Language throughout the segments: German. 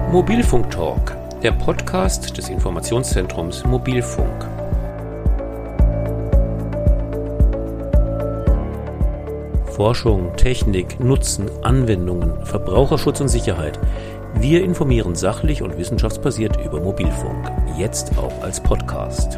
Mobilfunk Talk, der Podcast des Informationszentrums Mobilfunk. Forschung, Technik, Nutzen, Anwendungen, Verbraucherschutz und Sicherheit. Wir informieren sachlich und wissenschaftsbasiert über Mobilfunk, jetzt auch als Podcast.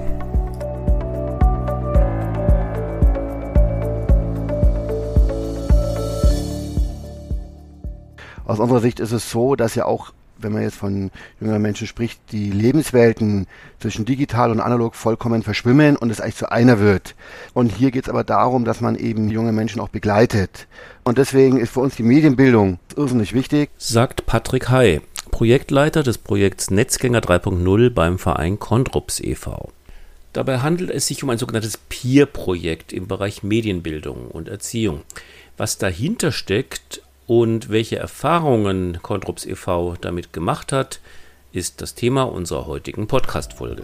Aus unserer Sicht ist es so, dass ja auch, wenn man jetzt von jüngeren Menschen spricht, die Lebenswelten zwischen digital und analog vollkommen verschwimmen und es eigentlich zu einer wird. Und hier geht es aber darum, dass man eben junge Menschen auch begleitet. Und deswegen ist für uns die Medienbildung irrsinnig wichtig. Sagt Patrick Hay, Projektleiter des Projekts Netzgänger 3.0 beim Verein Condrups e.V. Dabei handelt es sich um ein sogenanntes Peer-Projekt im Bereich Medienbildung und Erziehung. Was dahinter steckt und welche Erfahrungen Condrups e.V. damit gemacht hat, ist das Thema unserer heutigen Podcast-Folge.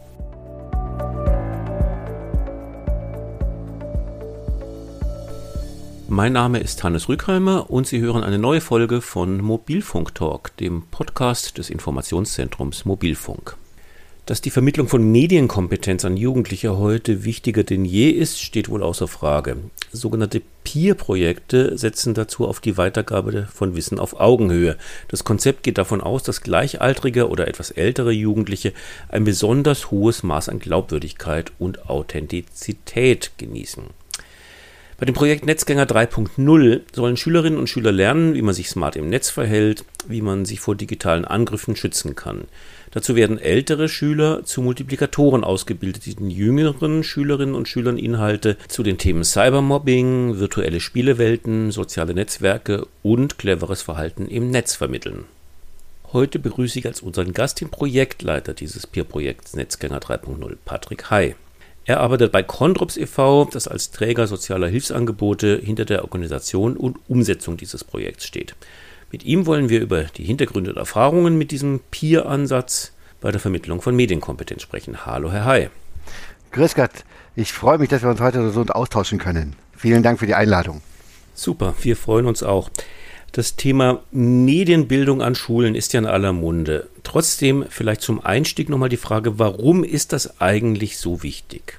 Mein Name ist Hannes Rückheimer und Sie hören eine neue Folge von Mobilfunk Talk, dem Podcast des Informationszentrums Mobilfunk. Dass die Vermittlung von Medienkompetenz an Jugendliche heute wichtiger denn je ist, steht wohl außer Frage. Sogenannte Peer-Projekte setzen dazu auf die Weitergabe von Wissen auf Augenhöhe. Das Konzept geht davon aus, dass gleichaltrige oder etwas ältere Jugendliche ein besonders hohes Maß an Glaubwürdigkeit und Authentizität genießen. Bei dem Projekt Netzgänger 3.0 sollen Schülerinnen und Schüler lernen, wie man sich smart im Netz verhält, wie man sich vor digitalen Angriffen schützen kann. Dazu werden ältere Schüler zu Multiplikatoren ausgebildet, die den jüngeren Schülerinnen und Schülern Inhalte zu den Themen Cybermobbing, virtuelle Spielewelten, soziale Netzwerke und cleveres Verhalten im Netz vermitteln. Heute begrüße ich als unseren Gast den Projektleiter dieses Peer-Projekts Netzgänger 3.0, Patrick Hay. Er arbeitet bei Condrups e.V., das als Träger sozialer Hilfsangebote hinter der Organisation und Umsetzung dieses Projekts steht. Mit ihm wollen wir über die Hintergründe und Erfahrungen mit diesem Peer-Ansatz bei der Vermittlung von Medienkompetenz sprechen. Hallo, Herr Hay. Grüß Gott, ich freue mich, dass wir uns heute so austauschen können. Vielen Dank für die Einladung. Super, wir freuen uns auch. Das Thema Medienbildung an Schulen ist ja in aller Munde. Trotzdem vielleicht zum Einstieg nochmal die Frage, warum ist das eigentlich so wichtig?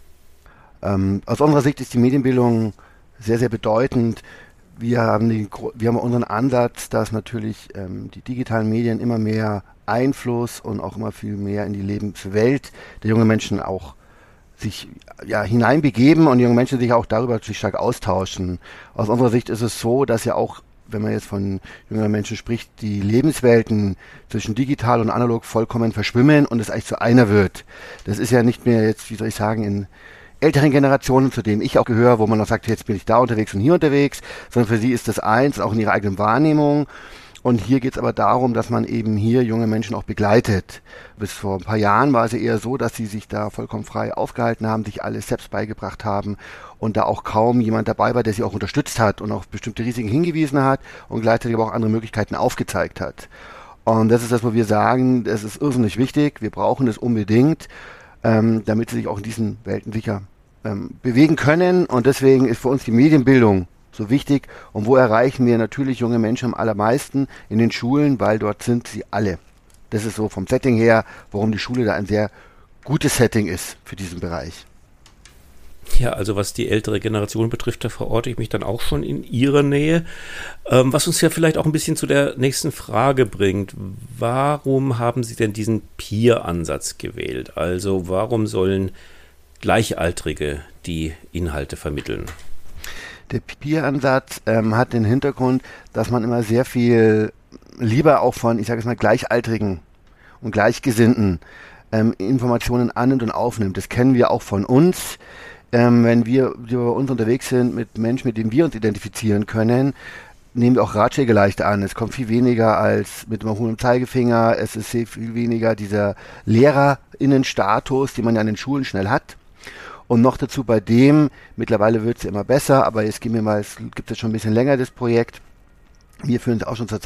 Aus unserer Sicht ist die Medienbildung sehr, sehr bedeutend. Wir haben unseren Ansatz, dass natürlich die digitalen Medien immer mehr Einfluss und auch immer viel mehr in die Lebenswelt der jungen Menschen auch sich hineinbegeben und die jungen Menschen sich auch darüber natürlich stark austauschen. Aus unserer Sicht ist es so, dass ja auch, wenn man jetzt von jüngeren Menschen spricht, die Lebenswelten zwischen digital und analog vollkommen verschwimmen und es eigentlich zu einer wird. Das ist ja nicht mehr jetzt, wie soll ich sagen, in älteren Generationen, zu denen ich auch gehöre, wo man noch sagt, jetzt bin ich da unterwegs und hier unterwegs, sondern für sie ist das eins, auch in ihrer eigenen Wahrnehmung. Und hier geht es aber darum, dass man eben hier junge Menschen auch begleitet. Bis vor ein paar Jahren war es ja eher so, dass sie sich da vollkommen frei aufgehalten haben, sich alles selbst beigebracht haben und da auch kaum jemand dabei war, der sie auch unterstützt hat und auf bestimmte Risiken hingewiesen hat und gleichzeitig aber auch andere Möglichkeiten aufgezeigt hat. Und das ist das, wo wir sagen, das ist irrsinnig wichtig, wir brauchen das unbedingt, damit sie sich auch in diesen Welten sicher bewegen können. Und deswegen ist für uns die Medienbildung so wichtig. Und wo erreichen wir natürlich junge Menschen am allermeisten? In den Schulen, weil dort sind sie alle. Das ist so vom Setting her, warum die Schule da ein sehr gutes Setting ist für diesen Bereich. Ja, also was die ältere Generation betrifft, da verorte ich mich dann auch schon in ihrer Nähe. Was uns ja vielleicht auch ein bisschen zu der nächsten Frage bringt. Warum haben Sie denn diesen Peer-Ansatz gewählt? Also warum sollen Gleichaltrige die Inhalte vermitteln? Der Peer-Ansatz hat den Hintergrund, dass man immer sehr viel lieber auch von, ich sage es mal, Gleichaltrigen und Gleichgesinnten Informationen annimmt und aufnimmt. Das kennen wir auch von uns. Wenn wir bei uns unterwegs sind mit Menschen, mit denen wir uns identifizieren können, nehmen wir auch Ratschläge leicht an. Es kommt viel weniger als mit dem erhobenen Zeigefinger. Es ist sehr viel weniger dieser LehrerInnen-Status, den man ja an den Schulen schnell hat. Und noch dazu bei dem, mittlerweile wird es ja immer besser, aber es gibt es schon ein bisschen länger, das Projekt. Wir führen es auch schon seit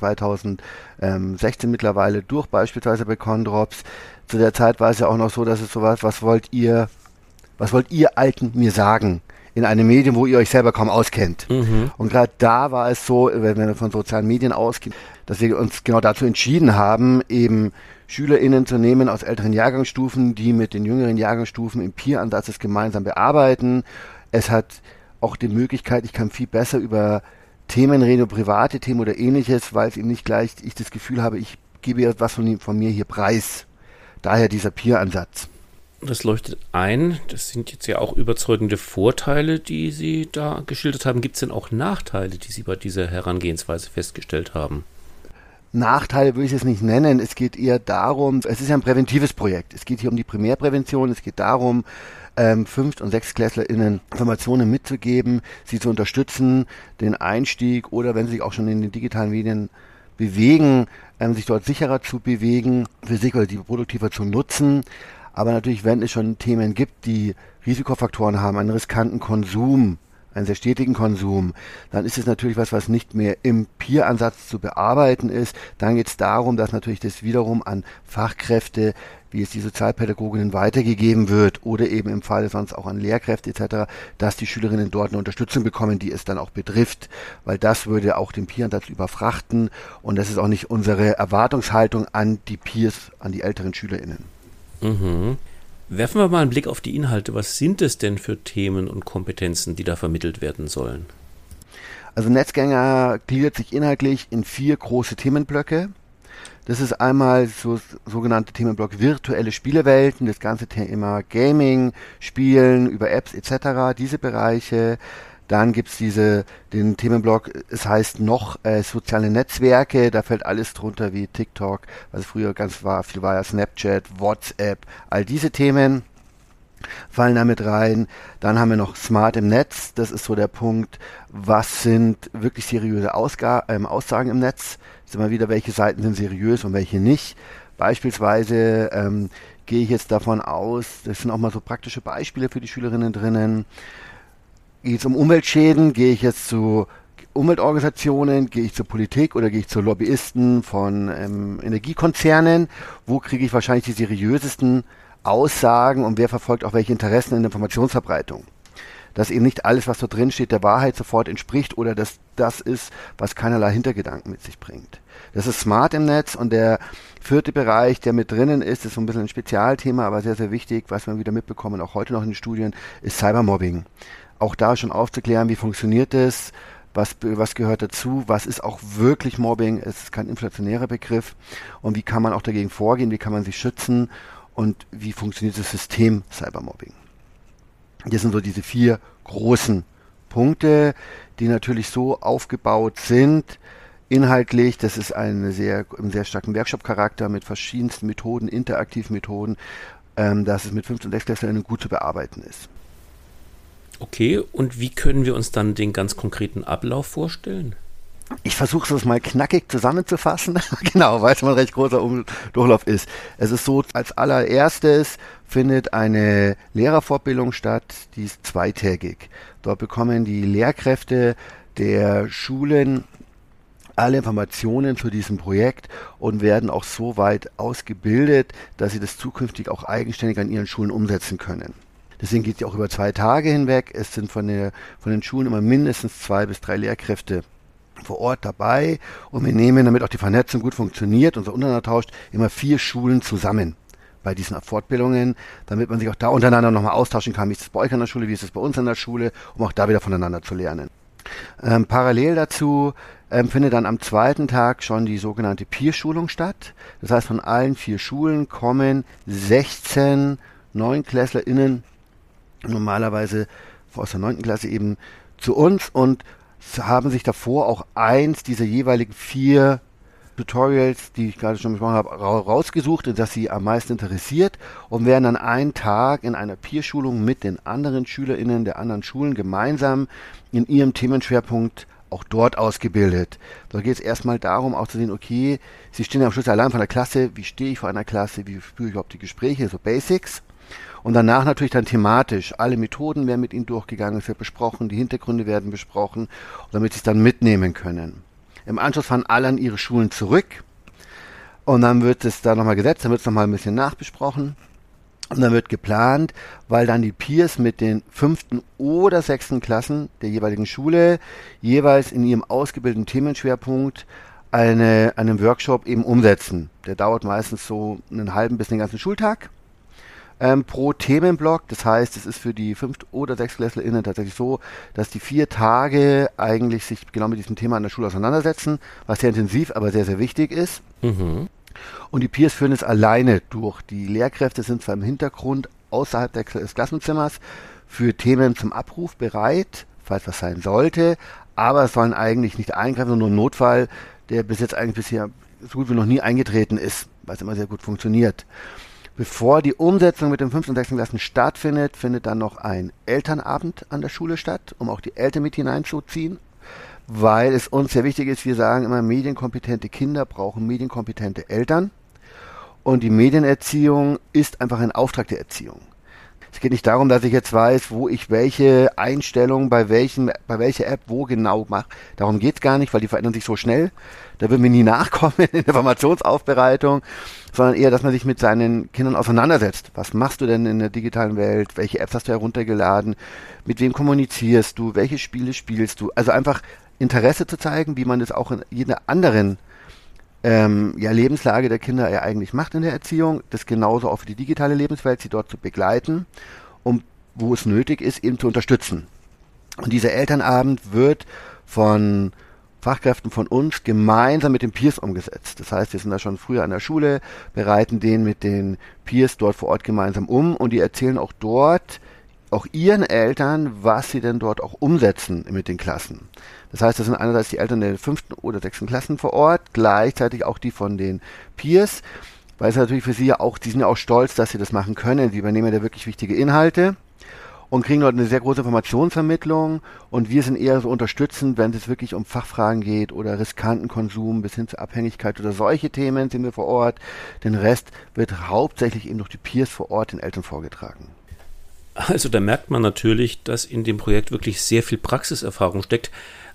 2016 mittlerweile durch, beispielsweise bei Condrups. Zu der Zeit war es ja auch noch so, dass es so war, was wollt ihr Alten mir sagen? in einem Medium, wo ihr euch selber kaum auskennt. Mhm. Und gerade da war es so, wenn wir von sozialen Medien ausgehen, dass wir uns genau dazu entschieden haben, eben SchülerInnen zu nehmen aus älteren Jahrgangsstufen, die mit den jüngeren Jahrgangsstufen im Peer-Ansatz es gemeinsam bearbeiten. Es hat auch die Möglichkeit, ich kann viel besser über Themen reden, über private Themen oder ähnliches, weil es eben nicht gleich ich das Gefühl habe, ich gebe etwas von mir hier preis. Daher dieser Peer-Ansatz. Das leuchtet ein. Das sind jetzt ja auch überzeugende Vorteile, die Sie da geschildert haben. Gibt es denn auch Nachteile, die Sie bei dieser Herangehensweise festgestellt haben? Nachteile würde ich es nicht nennen. Es geht eher darum, es ist ja ein präventives Projekt. Es geht hier um die Primärprävention. Es geht darum, 5- und 6-KlässlerInnen Informationen mitzugeben, sie zu unterstützen, den Einstieg oder wenn sie sich auch schon in den digitalen Medien bewegen, sich dort sicherer zu bewegen, für sich oder die produktiver zu nutzen. Aber natürlich, wenn es schon Themen gibt, die Risikofaktoren haben, einen riskanten Konsum, einen sehr stetigen Konsum, dann ist es natürlich was nicht mehr im Peer-Ansatz zu bearbeiten ist. Dann geht es darum, dass natürlich das wiederum an Fachkräfte, wie es die Sozialpädagoginnen weitergegeben wird oder eben im Falle sonst auch an Lehrkräfte etc., dass die Schülerinnen dort eine Unterstützung bekommen, die es dann auch betrifft, weil das würde auch den Peer-Ansatz überfrachten und das ist auch nicht unsere Erwartungshaltung an die Peers, an die älteren SchülerInnen. Mhm. Werfen wir mal einen Blick auf die Inhalte. Was sind es denn für Themen und Kompetenzen, die da vermittelt werden sollen? Also Netzgänger gliedert sich inhaltlich in 4 große Themenblöcke. Das ist einmal sogenannte Themenblock virtuelle Spielewelten, das ganze Thema Gaming, Spielen über Apps etc., diese Bereiche. Dann gibt's den Themenblock, es heißt noch soziale Netzwerke, da fällt alles drunter wie TikTok, was früher viel war ja Snapchat, WhatsApp, all diese Themen fallen damit rein. Dann haben wir noch Smart im Netz, das ist so der Punkt, was sind wirklich seriöse Aussagen im Netz, ist immer wieder, welche Seiten sind seriös und welche nicht. Beispielsweise gehe ich jetzt davon aus, das sind auch mal so praktische Beispiele für die Schülerinnen drinnen. Geht es um Umweltschäden, gehe ich jetzt zu Umweltorganisationen, gehe ich zur Politik oder gehe ich zu Lobbyisten von Energiekonzernen? Wo kriege ich wahrscheinlich die seriösesten Aussagen und wer verfolgt auch welche Interessen in der Informationsverbreitung? Dass eben nicht alles, was da drin steht, der Wahrheit sofort entspricht oder dass das ist, was keinerlei Hintergedanken mit sich bringt. Das ist Smart im Netz und der 4. Bereich, der mit drinnen ist so ein bisschen ein Spezialthema, aber sehr, sehr wichtig, was wir wieder mitbekommen, auch heute noch in den Studien, ist Cybermobbing. Auch da schon aufzuklären, wie funktioniert es, was gehört dazu, was ist auch wirklich Mobbing, es ist kein inflationärer Begriff und wie kann man auch dagegen vorgehen, wie kann man sich schützen und wie funktioniert das System Cybermobbing. Das sind so diese 4 großen Punkte, die natürlich so aufgebaut sind, inhaltlich, das ist einen sehr starken Workshop-Charakter mit verschiedensten Methoden, interaktiven Methoden, dass es mit 5- und 6-KlässlerInnen gut zu bearbeiten ist. Okay, und wie können wir uns dann den ganz konkreten Ablauf vorstellen? Ich versuche es mal knackig zusammenzufassen, genau, weil es mal ein recht großer Durchlauf ist. Es ist so, als allererstes findet eine Lehrerfortbildung statt, die ist 2-tägig. Dort bekommen die Lehrkräfte der Schulen alle Informationen zu diesem Projekt und werden auch so weit ausgebildet, dass sie das zukünftig auch eigenständig an ihren Schulen umsetzen können. Deswegen geht es auch über 2 Tage hinweg. Es sind von den Schulen immer mindestens 2 bis 3 Lehrkräfte vor Ort dabei und wir nehmen, damit auch die Vernetzung gut funktioniert, unser Untereinander tauscht, immer 4 Schulen zusammen bei diesen Fortbildungen, damit man sich auch da untereinander nochmal austauschen kann, wie ist es bei euch an der Schule, wie ist es bei uns an der Schule, um auch da wieder voneinander zu lernen. Parallel dazu findet dann am 2. Tag schon die sogenannte Peer-Schulung statt. Das heißt, von allen 4 Schulen kommen 16 NeunklässlerInnen normalerweise aus der 9. Klasse eben zu uns und haben sich davor auch eins dieser jeweiligen 4 Tutorials, die ich gerade schon besprochen habe, rausgesucht und das sie am meisten interessiert und werden dann einen Tag in einer Peer-Schulung mit den anderen SchülerInnen der anderen Schulen gemeinsam in ihrem Themenschwerpunkt auch dort ausgebildet. Da geht es erstmal darum, auch zu sehen, okay, sie stehen ja am Schluss allein von der Klasse, wie stehe ich vor einer Klasse, wie führe ich überhaupt die Gespräche, so Basics. Und danach natürlich dann thematisch. Alle Methoden werden mit ihnen durchgegangen, es wird besprochen, die Hintergründe werden besprochen, damit sie es dann mitnehmen können. Im Anschluss fahren alle an ihre Schulen zurück und dann wird es da nochmal gesetzt, dann wird es nochmal ein bisschen nachbesprochen Und dann wird geplant, weil dann die Peers mit den 5. oder 6. Klassen der jeweiligen Schule jeweils in ihrem ausgebildeten Themenschwerpunkt einen Workshop eben umsetzen. Der dauert meistens so einen halben bis den ganzen Schultag pro Themenblock. Das heißt, es ist für die 5. oder 6-KlässlerInnen tatsächlich so, dass die 4 Tage eigentlich sich genau mit diesem Thema an der Schule auseinandersetzen, was sehr intensiv, aber sehr, sehr wichtig ist. Mhm. Und die Peers führen es alleine durch. Die Lehrkräfte sind zwar im Hintergrund außerhalb des Klassenzimmers für Themen zum Abruf bereit, falls was sein sollte, aber es sollen eigentlich nicht eingreifen, nur im Notfall, der bis jetzt eigentlich bisher so gut wie noch nie eingetreten ist, weil es immer sehr gut funktioniert. Bevor die Umsetzung mit den 5. und 6. Klassen stattfindet, findet dann noch ein Elternabend an der Schule statt, um auch die Eltern mit hineinzuziehen, weil es uns sehr wichtig ist, wir sagen immer, medienkompetente Kinder brauchen medienkompetente Eltern und die Medienerziehung ist einfach ein Auftrag der Erziehung. Es geht nicht darum, dass ich jetzt weiß, wo ich welche Einstellung bei welcher App wo genau mache. Darum geht's gar nicht, weil die verändern sich so schnell. Da würden wir nie nachkommen in der Informationsaufbereitung, sondern eher, dass man sich mit seinen Kindern auseinandersetzt. Was machst du denn in der digitalen Welt? Welche Apps hast du heruntergeladen? Mit wem kommunizierst du? Welche Spiele spielst du? Also einfach Interesse zu zeigen, wie man das auch in jeder anderen Lebenslage der Kinder ja eigentlich macht in der Erziehung, das genauso auch für die digitale Lebenswelt, sie dort zu begleiten und wo es nötig ist, eben zu unterstützen. Und dieser Elternabend wird von Fachkräften von uns gemeinsam mit den Peers umgesetzt. Das heißt, wir sind da schon früher an der Schule, bereiten den mit den Peers dort vor Ort gemeinsam um und die erzählen auch dort, auch ihren Eltern, was sie denn dort auch umsetzen mit den Klassen. Das heißt, das sind einerseits die Eltern der 5. oder 6. Klassen vor Ort, gleichzeitig auch die von den Peers, weil es natürlich für sie ja auch, die sind ja auch stolz, dass sie das machen können. Sie übernehmen ja wirklich wichtige Inhalte und kriegen dort eine sehr große Informationsvermittlung und wir sind eher so unterstützend, wenn es wirklich um Fachfragen geht oder riskanten Konsum bis hin zur Abhängigkeit oder solche Themen sind wir vor Ort. Den Rest wird hauptsächlich eben durch die Peers vor Ort den Eltern vorgetragen. Also da merkt man natürlich, dass in dem Projekt wirklich sehr viel Praxiserfahrung steckt.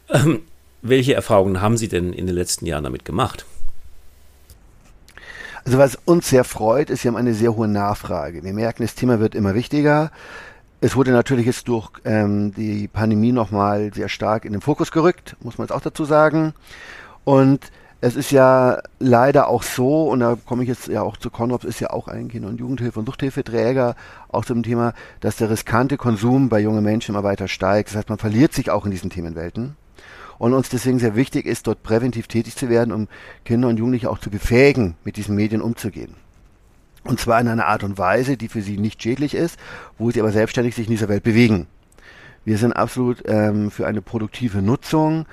Welche Erfahrungen haben Sie denn in den letzten Jahren damit gemacht? Also was uns sehr freut, ist, wir haben eine sehr hohe Nachfrage. Wir merken, das Thema wird immer wichtiger. Es wurde natürlich jetzt durch die Pandemie nochmal sehr stark in den Fokus gerückt, muss man jetzt auch dazu sagen. Und es ist ja leider auch so, und da komme ich jetzt ja auch zu Conrops, ist ja auch ein Kinder- und Jugendhilfe- und Suchthilfeträger, auch zum Thema, dass der riskante Konsum bei jungen Menschen immer weiter steigt. Das heißt, man verliert sich auch in diesen Themenwelten. Und uns deswegen sehr wichtig ist, dort präventiv tätig zu werden, um Kinder und Jugendliche auch zu befähigen, mit diesen Medien umzugehen. Und zwar in einer Art und Weise, die für sie nicht schädlich ist, wo sie aber selbstständig sich in dieser Welt bewegen. Wir sind absolut für eine produktive Nutzung,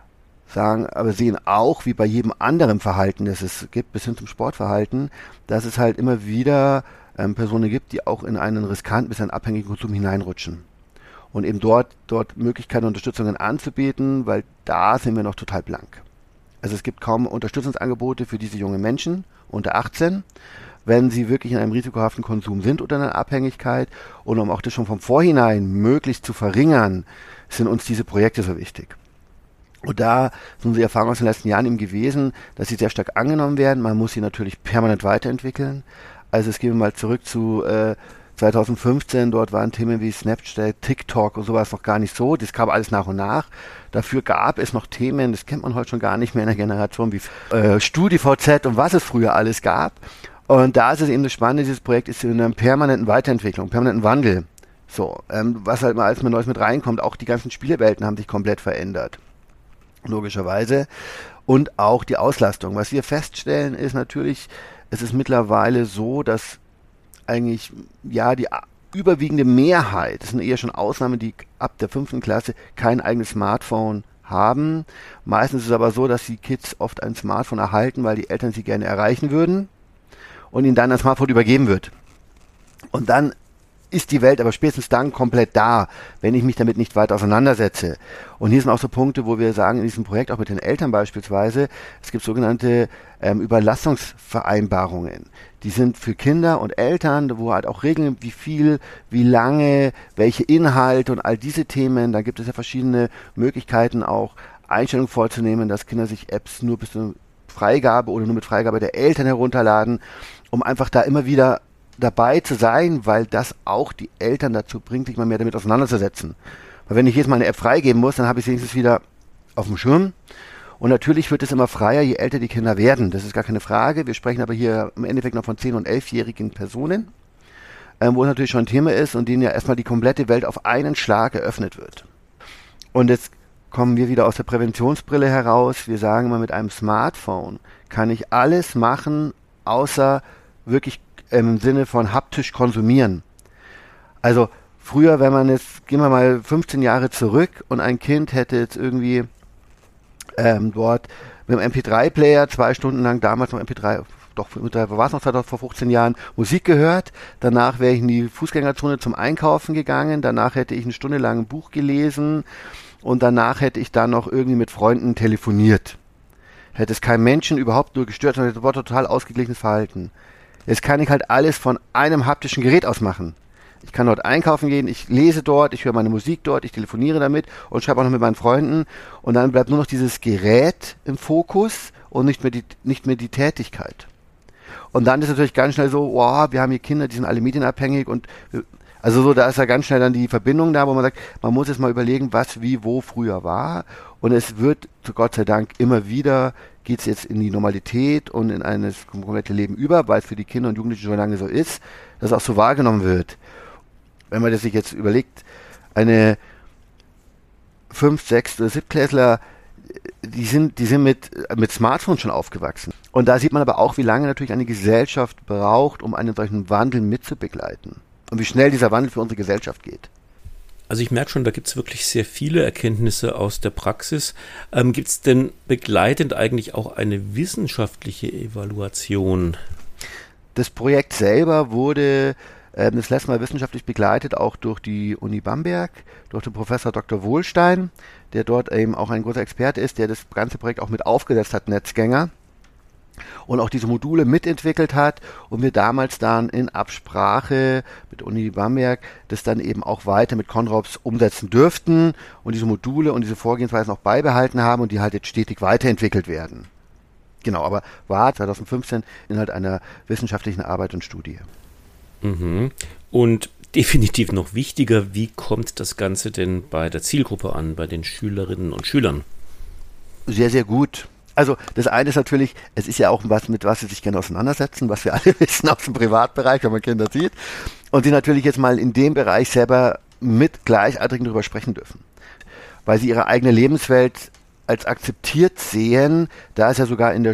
aber sehen auch, wie bei jedem anderen Verhalten, das es gibt, bis hin zum Sportverhalten, dass es halt immer wieder Personen gibt, die auch in einen riskanten bis einen abhängigen Konsum hineinrutschen. Und eben dort Möglichkeiten und Unterstützungen anzubieten, weil da sind wir noch total blank. Also es gibt kaum Unterstützungsangebote für diese jungen Menschen unter 18, wenn sie wirklich in einem risikohaften Konsum sind oder in einer Abhängigkeit. Und um auch das schon von vorhinein möglichst zu verringern, sind uns diese Projekte so wichtig. Und da sind unsere Erfahrungen aus den letzten Jahren eben gewesen, dass sie sehr stark angenommen werden. Man muss sie natürlich permanent weiterentwickeln. Also es gehen wir mal zurück zu 2015, dort waren Themen wie Snapchat, TikTok und sowas noch gar nicht so. Das kam alles nach und nach. Dafür gab es noch Themen, das kennt man heute schon gar nicht mehr in der Generation, wie StudiVZ und was es früher alles gab. Und da ist es eben das Spannende, dieses Projekt ist in einer permanenten Weiterentwicklung, permanenten Wandel. So, was halt mal als man Neues mit reinkommt, auch die ganzen Spielewelten haben sich komplett verändert. Logischerweise. Und auch die Auslastung. Was wir feststellen ist natürlich, es ist mittlerweile so, dass eigentlich, ja, die überwiegende Mehrheit, das sind eher schon Ausnahmen, die ab der 5. Klasse kein eigenes Smartphone haben. Meistens ist es aber so, dass die Kids oft ein Smartphone erhalten, weil die Eltern sie gerne erreichen würden und ihnen dann ein Smartphone übergeben wird. Und dann ist die Welt aber spätestens dann komplett da, wenn ich mich damit nicht weiter auseinandersetze. Und hier sind auch so Punkte, wo wir sagen, in diesem Projekt, auch mit den Eltern beispielsweise, es gibt sogenannte Überlassungsvereinbarungen. Die sind für Kinder und Eltern, wo halt auch regeln, wie viel, wie lange, welche Inhalte und all diese Themen. Da gibt es ja verschiedene Möglichkeiten, auch Einstellungen vorzunehmen, dass Kinder sich Apps nur bis zur Freigabe oder nur mit Freigabe der Eltern herunterladen, um einfach da immer wieder dabei zu sein, weil das auch die Eltern dazu bringt, sich mal mehr damit auseinanderzusetzen. Weil wenn ich jetzt mal eine App freigeben muss, dann habe ich es wenigstens wieder auf dem Schirm. Und natürlich wird es immer freier, je älter die Kinder werden. Das ist gar keine Frage. Wir sprechen aber hier im Endeffekt noch von 10- und 11-jährigen Personen, wo es natürlich schon ein Thema ist und denen ja erstmal die komplette Welt auf einen Schlag eröffnet wird. Und jetzt kommen wir wieder aus der Präventionsbrille heraus. Wir sagen immer, mit einem Smartphone kann ich alles machen, außer wirklich im Sinne von haptisch konsumieren. Also früher, wenn man jetzt, gehen wir mal 15 Jahre zurück und ein Kind hätte jetzt irgendwie dort mit dem MP3-Player 2 Stunden lang, damals noch MP3, doch war es noch vor 15 Jahren, Musik gehört. Danach wäre ich in die Fußgängerzone zum Einkaufen gegangen. Danach hätte ich eine Stunde lang ein Buch gelesen und danach hätte ich dann noch irgendwie mit Freunden telefoniert. Hätte es keinen Menschen überhaupt nur gestört, sondern es war total ausgeglichenes Verhalten. Jetzt kann ich halt alles von einem haptischen Gerät aus machen. Ich kann dort einkaufen gehen, ich lese dort, ich höre meine Musik dort, ich telefoniere damit und schreibe auch noch mit meinen Freunden und dann bleibt nur noch dieses Gerät im Fokus und nicht mehr die Tätigkeit. Und dann ist natürlich ganz schnell so, wow, wir haben hier Kinder, die sind alle medienabhängig und also so, da ist ja ganz schnell dann die Verbindung da, wo man sagt, man muss jetzt mal überlegen, was, wie, wo früher war und es wird, Gott sei Dank, immer wieder geht es jetzt in die Normalität und in ein komplette Leben über, weil es für die Kinder und Jugendlichen schon lange so ist, dass auch so wahrgenommen wird. Wenn man das sich jetzt überlegt, eine 5-, 6- oder 7-Klässler, die sind mit Smartphones schon aufgewachsen. Und da sieht man aber auch, wie lange natürlich eine Gesellschaft braucht, um einen solchen Wandel mitzubegleiten. Und wie schnell dieser Wandel für unsere Gesellschaft geht. Also ich merke schon, da gibt es wirklich sehr viele Erkenntnisse aus der Praxis. Gibt es denn begleitend eigentlich auch eine wissenschaftliche Evaluation? Das Projekt selber wurde das letzte Mal wissenschaftlich begleitet, auch durch die Uni Bamberg, durch den Professor Dr. Wohlstein, der dort eben auch ein großer Experte ist, der das ganze Projekt auch mit aufgesetzt hat, Netzgänger, und auch diese Module mitentwickelt hat und wir damals dann in Absprache mit Uni Bamberg das dann eben auch weiter mit Conrops umsetzen dürften und diese Module und diese Vorgehensweisen auch beibehalten haben und die halt jetzt stetig weiterentwickelt werden. Genau, aber war 2015 Inhalt einer wissenschaftlichen Arbeit und Studie. Mhm. Und definitiv noch wichtiger, wie kommt das Ganze denn bei der Zielgruppe an, bei den Schülerinnen und Schülern? Sehr, sehr gut. Also das eine ist natürlich, es ist ja auch was, mit was sie sich gerne auseinandersetzen, was wir alle wissen aus dem Privatbereich, wenn man Kinder sieht. Und die natürlich jetzt mal in dem Bereich selber mit Gleichaltrigen darüber sprechen dürfen. Weil sie ihre eigene Lebenswelt als akzeptiert sehen, da es ja sogar in der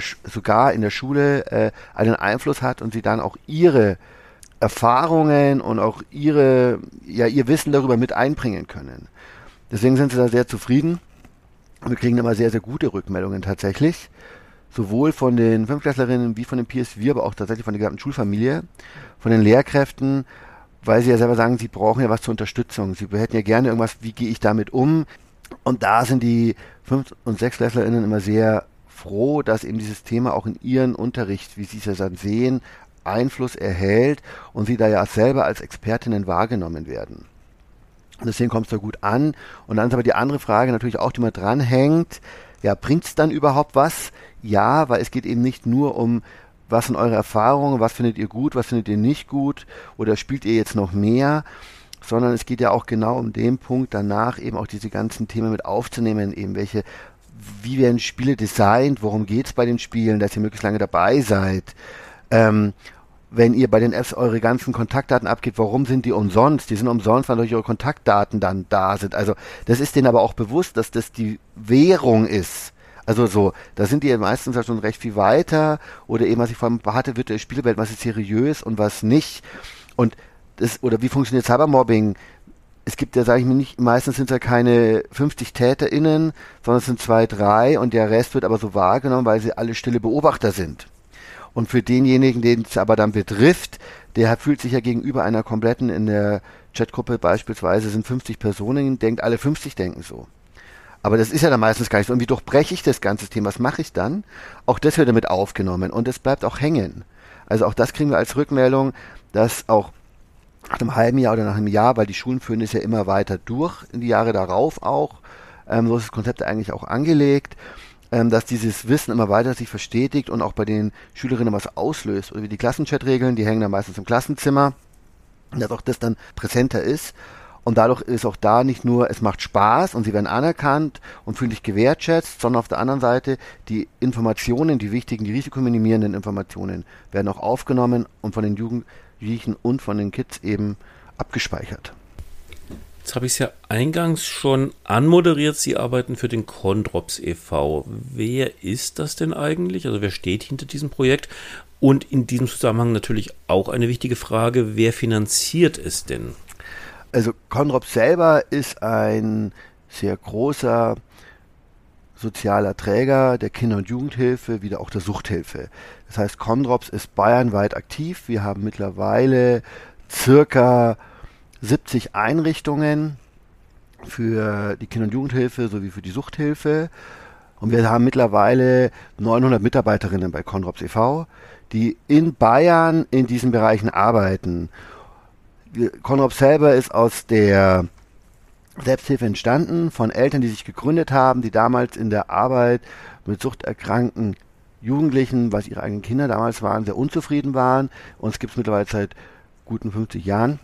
Schule einen Einfluss hat und sie dann auch ihre Erfahrungen und auch ihr Wissen darüber mit einbringen können. Deswegen sind sie da sehr zufrieden. Wir kriegen immer sehr, sehr gute Rückmeldungen tatsächlich. Sowohl von den Fünftklässlerinnen wie von den Peers, wie aber auch tatsächlich von der gesamten Schulfamilie, von den Lehrkräften, weil sie ja selber sagen, sie brauchen ja was zur Unterstützung. Sie hätten ja gerne irgendwas, wie gehe ich damit um? Und da sind die Fünf- und Sechstklässlerinnen immer sehr froh, dass eben dieses Thema auch in ihren Unterricht, wie sie es ja dann sehen, Einfluss erhält und sie da ja selber als Expertinnen wahrgenommen werden. Und deswegen kommt es da gut an. Und dann ist aber die andere Frage natürlich auch, die man dranhängt. Ja, bringt es dann überhaupt was? Ja, weil es geht eben nicht nur um, was sind eure Erfahrungen, was findet ihr gut, was findet ihr nicht gut oder spielt ihr jetzt noch mehr, sondern es geht ja auch genau um den Punkt danach eben auch diese ganzen Themen mit aufzunehmen, eben wie werden Spiele designt, worum geht es bei den Spielen, dass ihr möglichst lange dabei seid. Wenn ihr bei den Apps eure ganzen Kontaktdaten abgebt, warum sind die umsonst? Die sind umsonst, weil euch eure Kontaktdaten dann da sind. Also das ist denen aber auch bewusst, dass das die Währung ist. Also so, da sind die meistens ja schon recht viel weiter oder eben, was ich vorhin hatte, virtuelle Spielewelt, was ist seriös und was nicht. Und oder wie funktioniert Cybermobbing? Es gibt ja, sage ich mir nicht, meistens sind es ja keine 50 TäterInnen, sondern es sind 2, 3 und der Rest wird aber so wahrgenommen, weil sie alle stille Beobachter sind. Und für denjenigen, den es aber dann betrifft, der fühlt sich ja gegenüber einer kompletten, in der Chatgruppe beispielsweise sind 50 Personen, denkt alle 50 denken so. Aber das ist ja dann meistens gar nicht so. Und wie durchbreche ich das ganze Thema? Was mache ich dann? Auch das wird damit aufgenommen und es bleibt auch hängen. Also auch das kriegen wir als Rückmeldung, dass auch nach einem halben Jahr oder nach einem Jahr, weil die Schulen führen es ja immer weiter durch, in die Jahre darauf auch, so ist das Konzept eigentlich auch angelegt, dass dieses Wissen immer weiter sich verstetigt und auch bei den Schülerinnen was auslöst. Oder wie die Klassenchat-Regeln, die hängen dann meistens im Klassenzimmer, dass auch das dann präsenter ist. Und dadurch ist auch da nicht nur, es macht Spaß und sie werden anerkannt und fühlen sich gewertschätzt, sondern auf der anderen Seite die Informationen, die wichtigen, die risikominimierenden Informationen werden auch aufgenommen und von den Jugendlichen und von den Kids eben abgespeichert. Jetzt habe ich es ja eingangs schon anmoderiert, Sie arbeiten für den Chondrops e.V. Wer ist das denn eigentlich? Also wer steht hinter diesem Projekt? Und in diesem Zusammenhang natürlich auch eine wichtige Frage, wer finanziert es denn? Also Chondrops selber ist ein sehr großer sozialer Träger der Kinder- und Jugendhilfe, wie auch der Suchthilfe. Das heißt, Chondrops ist bayernweit aktiv. Wir haben mittlerweile circa 70 Einrichtungen für die Kinder- und Jugendhilfe sowie für die Suchthilfe. Und wir haben mittlerweile 900 Mitarbeiterinnen bei Chondrops e.V., die in Bayern in diesen Bereichen arbeiten. Chondrops selber ist aus der Selbsthilfe entstanden, von Eltern, die sich gegründet haben, die damals in der Arbeit mit suchterkrankten Jugendlichen, was ihre eigenen Kinder damals waren, sehr unzufrieden waren. Uns gibt es mittlerweile seit guten 50 Jahren.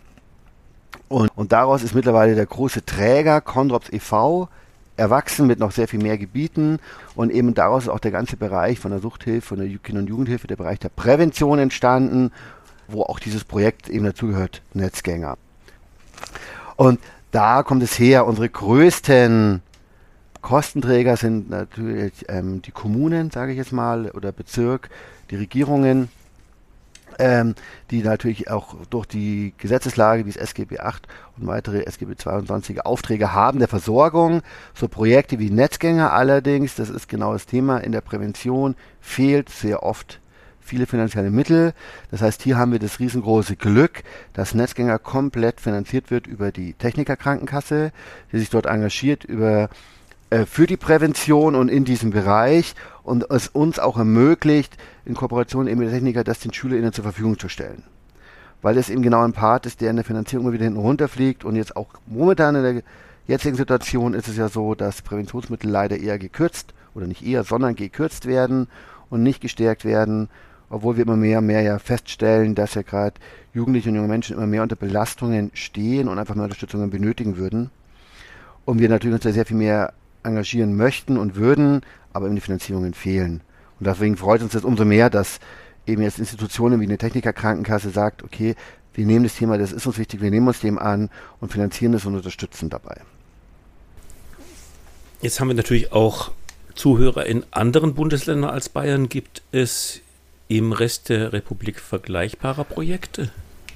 Und daraus ist mittlerweile der große Träger Chondrops e.V. erwachsen mit noch sehr viel mehr Gebieten. Und eben daraus ist auch der ganze Bereich von der Suchthilfe, von der Kinder- und Jugendhilfe, der Bereich der Prävention entstanden, wo auch dieses Projekt eben dazugehört, Netzgänger. Und da kommt es her, unsere größten Kostenträger sind natürlich die Kommunen, sage ich jetzt mal, oder Bezirk, die Regierungen, die natürlich auch durch die Gesetzeslage, wie es SGB 8 und weitere SGB 22 Aufträge haben der Versorgung. So Projekte wie Netzgänger allerdings, das ist genau das Thema, in der Prävention fehlt sehr oft viele finanzielle Mittel. Das heißt, hier haben wir das riesengroße Glück, dass Netzgänger komplett finanziert wird über die Technikerkrankenkasse, die sich dort engagiert für die Prävention und in diesem Bereich und es uns auch ermöglicht, in Kooperation eben mit der Techniker, das den SchülerInnen zur Verfügung zu stellen. Weil das eben genau ein Part ist, der in der Finanzierung immer wieder hinten runterfliegt und jetzt auch momentan in der jetzigen Situation ist es ja so, dass Präventionsmittel leider eher gekürzt oder nicht eher, sondern gekürzt werden und nicht gestärkt werden, obwohl wir immer mehr und mehr ja feststellen, dass ja gerade Jugendliche und junge Menschen immer mehr unter Belastungen stehen und einfach mehr Unterstützung benötigen würden. Und wir natürlich uns da sehr viel mehr engagieren möchten und würden, aber eben die Finanzierungen fehlen. Und deswegen freut uns das umso mehr, dass eben jetzt Institutionen wie eine Technikerkrankenkasse sagt, okay, wir nehmen das Thema, das ist uns wichtig, wir nehmen uns dem an und finanzieren es und unterstützen dabei. Jetzt haben wir natürlich auch Zuhörer in anderen Bundesländern als Bayern. Gibt es im Rest der Republik vergleichbare Projekte?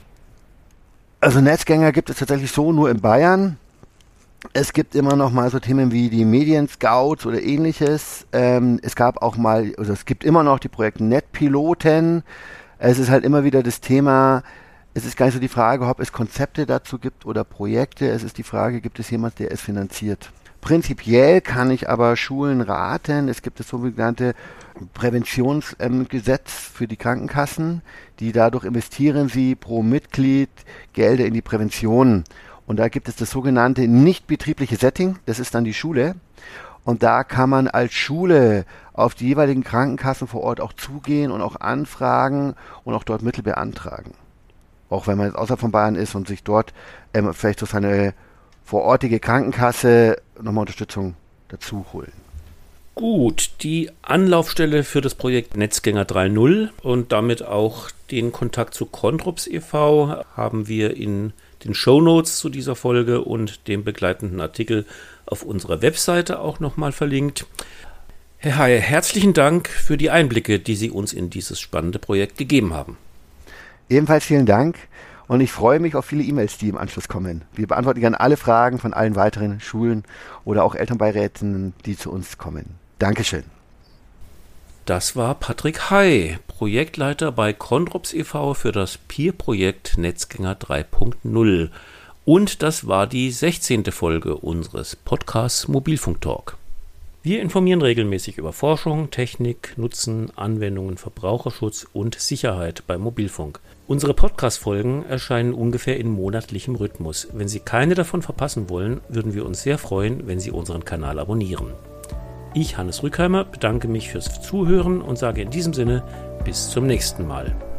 Also Netzgänger gibt es tatsächlich so nur in Bayern. Es gibt immer noch mal so Themen wie die Medienscouts oder ähnliches. Es gab auch mal, also es gibt immer noch die Projekte Netpiloten. Es ist halt immer wieder das Thema, es ist gar nicht so die Frage, ob es Konzepte dazu gibt oder Projekte. Es ist die Frage, gibt es jemand, der es finanziert? Prinzipiell kann ich aber Schulen raten, es gibt das sogenannte Präventionsgesetz für die Krankenkassen, die dadurch investieren sie pro Mitglied Gelder in die Prävention. Und da gibt es das sogenannte nicht betriebliche Setting, das ist dann die Schule. Und da kann man als Schule auf die jeweiligen Krankenkassen vor Ort auch zugehen und auch anfragen und auch dort Mittel beantragen. Auch wenn man jetzt außerhalb von Bayern ist und sich dort vielleicht durch seine vorortige Krankenkasse nochmal Unterstützung dazu holen. Gut, die Anlaufstelle für das Projekt Netzgänger 3.0 und damit auch den Kontakt zu Chondrops e.V. haben wir in den Shownotes zu dieser Folge und dem begleitenden Artikel auf unserer Webseite auch nochmal verlinkt. Herr Haye, herzlichen Dank für die Einblicke, die Sie uns in dieses spannende Projekt gegeben haben. Ebenfalls vielen Dank und ich freue mich auf viele E-Mails, die im Anschluss kommen. Wir beantworten gerne alle Fragen von allen weiteren Schulen oder auch Elternbeiräten, die zu uns kommen. Dankeschön. Das war Patrick Haye, Projektleiter bei Chondrops e.V. für das Peer-Projekt Netzgänger 3.0. Und das war die 16. Folge unseres Podcasts Mobilfunk-Talk. Wir informieren regelmäßig über Forschung, Technik, Nutzen, Anwendungen, Verbraucherschutz und Sicherheit beim Mobilfunk. Unsere Podcast-Folgen erscheinen ungefähr in monatlichem Rhythmus. Wenn Sie keine davon verpassen wollen, würden wir uns sehr freuen, wenn Sie unseren Kanal abonnieren. Ich, Hannes Rückheimer, bedanke mich fürs Zuhören und sage in diesem Sinne bis zum nächsten Mal.